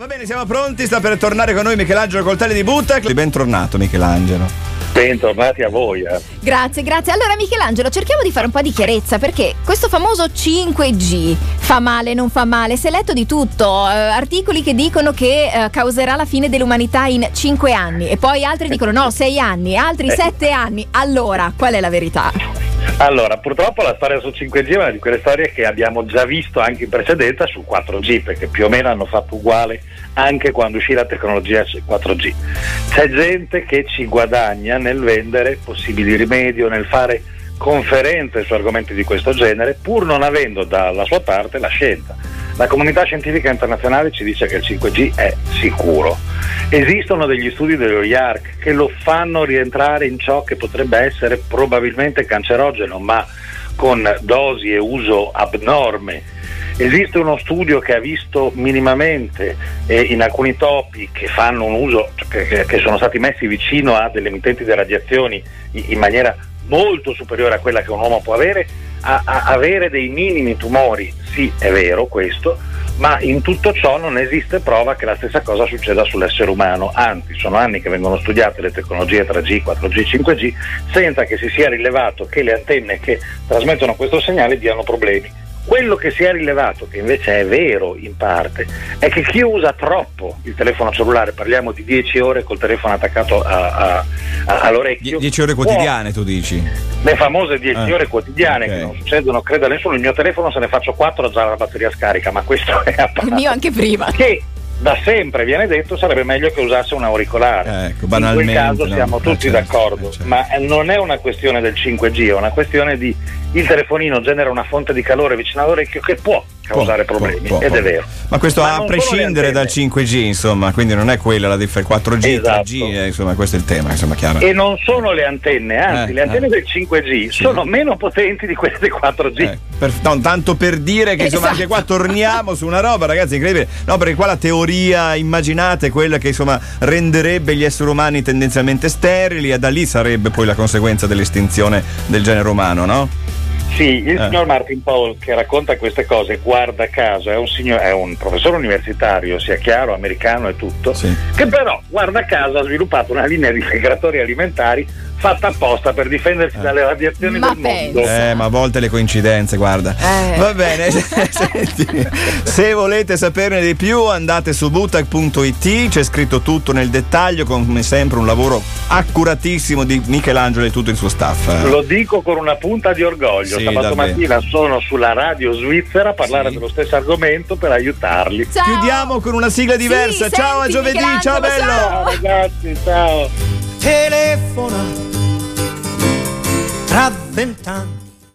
Va bene, siamo pronti, sta per tornare con noi Michelangelo Coltelli di Buttac. Bentornato Michelangelo. Bentornati a voi. Grazie. Allora Michelangelo, cerchiamo di fare un po' di chiarezza, perché questo famoso 5G fa male, non fa male, si è letto di tutto, articoli che dicono che causerà la fine dell'umanità in 5 anni e poi altri dicono no, 6 anni, altri 7 anni. Allora, qual è la verità? Allora, purtroppo la storia sul 5G è una di quelle storie che abbiamo già visto anche in precedenza sul 4G, perché più o meno hanno fatto uguale anche quando uscì la tecnologia 4G. C'è gente che ci guadagna nel vendere possibili rimedi o nel fare conferenze su argomenti di questo genere, pur non avendo dalla sua parte la scienza. La comunità scientifica internazionale ci dice che il 5G è sicuro. Esistono degli studi dello IARC che lo fanno rientrare in ciò che potrebbe essere probabilmente cancerogeno, ma con dosi e uso abnorme. Esiste uno studio che ha visto minimamente in alcuni topi che fanno un uso, che sono stati messi vicino a delle emittenti di radiazioni in maniera molto superiore a quella che un uomo può avere, a avere dei minimi tumori. Sì, è vero questo, ma in tutto ciò non esiste prova che la stessa cosa succeda sull'essere umano. Anzi, sono anni che vengono studiate le tecnologie 3G, 4G, 5G senza che si sia rilevato che le antenne che trasmettono questo segnale diano problemi. Quello che si è rilevato, che invece è vero in parte, è che chi usa troppo il telefono cellulare, parliamo di 10 ore col telefono attaccato all'orecchio. 10 ore quotidiane, tu dici? Le famose 10 ore quotidiane, okay, che non succedono, credo a nessuno. Il mio telefono, se ne faccio 4 già la batteria scarica, ma questo è a parte. Il mio anche prima. Che da sempre viene detto sarebbe meglio che usasse un auricolare. Ecco, banalmente, in quel caso siamo tutti d'accordo, certo. Ma non è una questione del 5G, è una questione di il telefonino genera una fonte di calore vicino all'orecchio che può causare problemi, ed è vero. Ma questo a prescindere dal 5G, insomma, quindi non è quella la differenza. 4G, esatto. 3G, insomma, questo è il tema, insomma, chiaro. E non sono le antenne, anzi, le antenne del 5G sono meno potenti di quelle del 4G. Tanto per dire che insomma anche qua torniamo su una roba, ragazzi, incredibile. No, perché qua la teoria immaginate è quella che insomma renderebbe gli esseri umani tendenzialmente sterili e da lì sarebbe poi la conseguenza dell'estinzione del genere umano, no? Sì, il signor Martin Powell, che racconta queste cose, guarda caso, è un professore universitario, sia chiaro, americano e tutto, che però, guarda caso, ha sviluppato una linea di integratori alimentari fatta apposta per difendersi dalle radiazioni del mondo. Ma a volte le coincidenze, guarda. Va bene, senti, se volete saperne di più andate su buttac.it, c'è scritto tutto nel dettaglio, come sempre un lavoro accuratissimo di Michelangelo e tutto il suo staff. Lo dico con una punta di orgoglio, sabato mattina sono sulla radio svizzera a parlare dello stesso argomento per aiutarli. Ciao. Chiudiamo con una sigla diversa, ciao, a giovedì, ciao bello! Ciao ragazzi, ciao! Telefona tra 20 anni